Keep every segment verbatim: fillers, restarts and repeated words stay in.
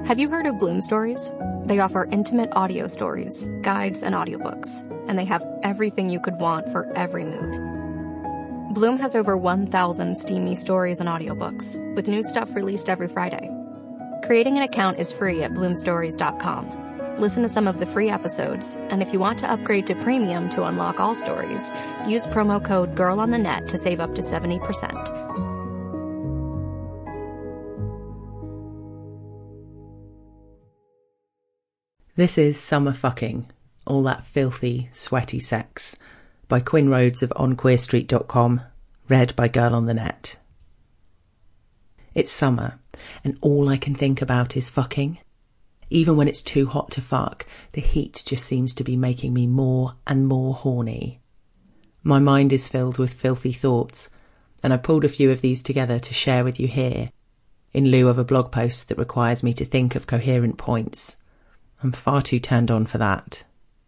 Have you heard of Bloom Stories? They offer intimate audio stories, guides, and audiobooks, and they have everything you could want for every mood. Bloom has over one thousand steamy stories and audiobooks, with new stuff released every Friday. Creating an account is free at bloom stories dot com. Listen to some of the free episodes, and if you want to upgrade to premium to unlock all stories, use promo code GIRLONTHENET to save up to seventy percent. This is Summer Fucking, All That Filthy, Sweaty Sex, by Quinn Rhodes of on queer street dot com, read by Girl on the Net. It's summer, and all I can think about is fucking. Even when it's too hot to fuck, the heat just seems to be making me more and more horny. My mind is filled with filthy thoughts, and I pulled a few of these together to share with you here, in lieu of a blog post that requires me to think of coherent points. I'm far too turned on for that.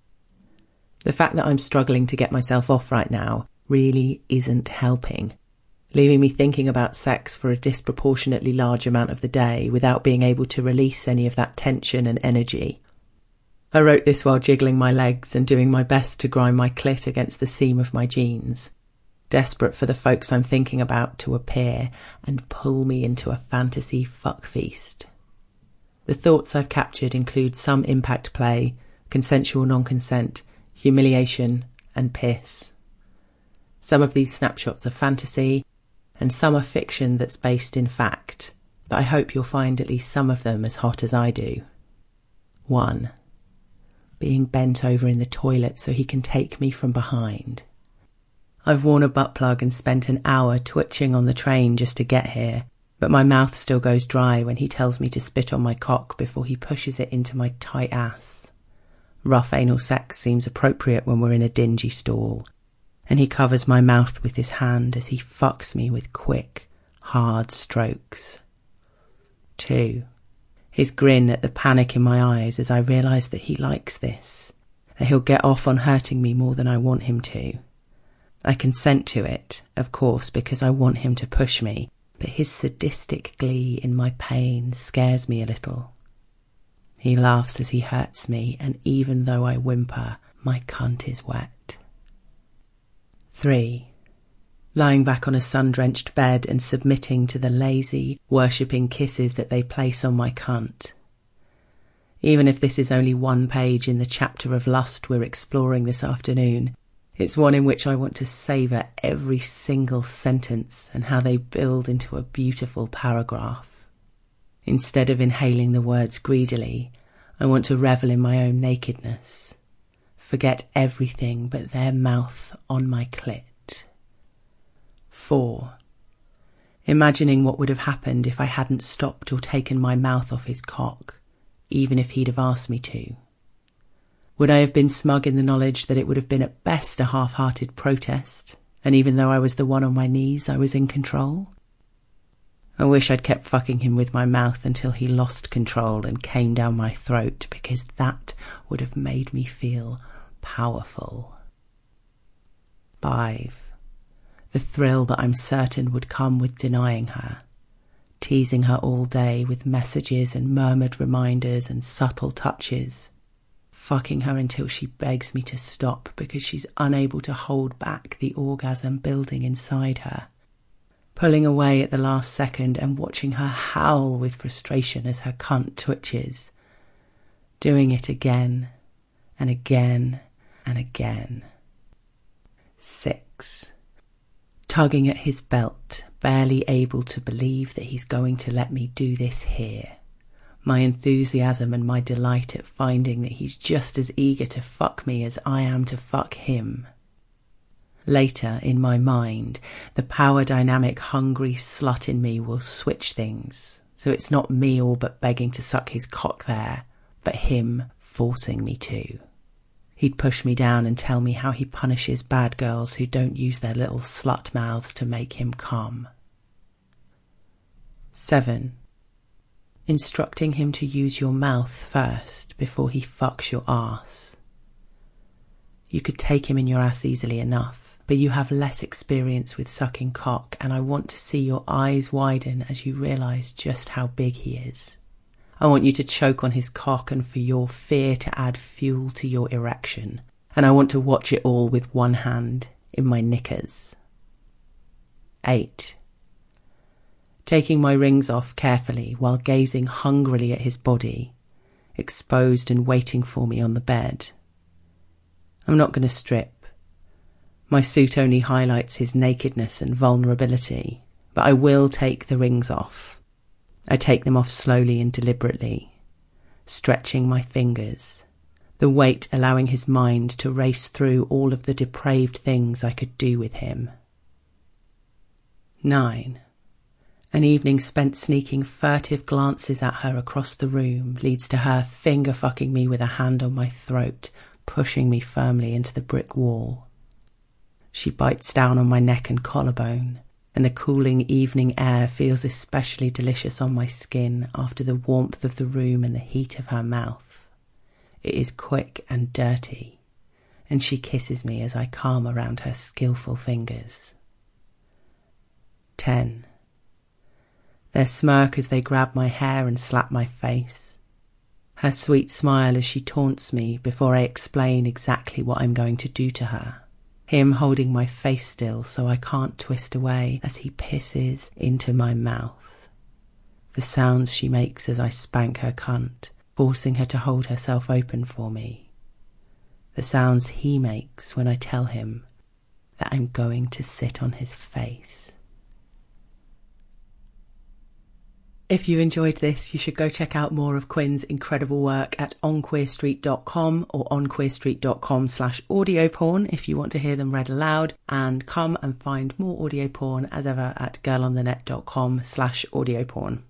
The fact that I'm struggling to get myself off right now really isn't helping, leaving me thinking about sex for a disproportionately large amount of the day without being able to release any of that tension and energy. I wrote this while jiggling my legs and doing my best to grind my clit against the seam of my jeans, desperate for the folks I'm thinking about to appear and pull me into a fantasy fuck feast. The thoughts I've captured include some impact play, consensual non-consent, humiliation, and piss. Some of these snapshots are fantasy, and some are fiction that's based in fact, but I hope you'll find at least some of them as hot as I do. One. Being bent over in the toilet so he can take me from behind. I've worn a butt plug and spent an hour twitching on the train just to get here, but my mouth still goes dry when he tells me to spit on my cock before he pushes it into my tight ass. Rough anal sex seems appropriate when we're in a dingy stall, and he covers my mouth with his hand as he fucks me with quick, hard strokes. Two. His grin at the panic in my eyes as I realise that he likes this, that he'll get off on hurting me more than I want him to. I consent to it, of course, because I want him to push me, but his sadistic glee in my pain scares me a little. He laughs as he hurts me, and even though I whimper, my cunt is wet. Three. Lying back on a sun-drenched bed and submitting to the lazy, worshipping kisses that they place on my cunt. Even if this is only one page in the chapter of lust we're exploring this afternoon, it's one in which I want to savour every single sentence and how they build into a beautiful paragraph. Instead of inhaling the words greedily, I want to revel in my own nakedness. Forget everything but their mouth on my clit. Four. Imagining what would have happened if I hadn't stopped or taken my mouth off his cock, even if he'd have asked me to. Would I have been smug in the knowledge that it would have been at best a half-hearted protest, and even though I was the one on my knees, I was in control? I wish I'd kept fucking him with my mouth until he lost control and came down my throat, because that would have made me feel powerful. Five. The thrill that I'm certain would come with denying her, teasing her all day with messages and murmured reminders and subtle touches, fucking her until she begs me to stop because she's unable to hold back the orgasm building inside her, pulling away at the last second and watching her howl with frustration as her cunt twitches, doing it again and again and again. Six. Tugging at his belt, barely able to believe that he's going to let me do this here. My enthusiasm and my delight at finding that he's just as eager to fuck me as I am to fuck him. Later, in my mind, the power dynamic hungry slut in me will switch things, so it's not me all but begging to suck his cock there, but him forcing me to. He'd push me down and tell me how he punishes bad girls who don't use their little slut mouths to make him come. Seven. Instructing him to use your mouth first before he fucks your ass. You could take him in your ass easily enough, but you have less experience with sucking cock, and I want to see your eyes widen as you realise just how big he is. I want you to choke on his cock and for your fear to add fuel to your erection. And I want to watch it all with one hand in my knickers. Eight. Taking my rings off carefully while gazing hungrily at his body, exposed and waiting for me on the bed. I'm not going to strip. My suit only highlights his nakedness and vulnerability, but I will take the rings off. I take them off slowly and deliberately, stretching my fingers, the weight allowing his mind to race through all of the depraved things I could do with him. Nine. An evening spent sneaking furtive glances at her across the room leads to her finger-fucking me with a hand on my throat, pushing me firmly into the brick wall. She bites down on my neck and collarbone, and the cooling evening air feels especially delicious on my skin after the warmth of the room and the heat of her mouth. It is quick and dirty, and she kisses me as I calm around her skillful fingers. Ten. Their smirk as they grab my hair and slap my face. Her sweet smile as she taunts me before I explain exactly what I'm going to do to her. Him holding my face still so I can't twist away as he pisses into my mouth. The sounds she makes as I spank her cunt, forcing her to hold herself open for me. The sounds he makes when I tell him that I'm going to sit on his face. If you enjoyed this, you should go check out more of Quinn's incredible work at on queer street dot com or on queer street dot com slash audio porn if you want to hear them read aloud, and come and find more audio porn as ever at girl on the net dot com slash audio porn.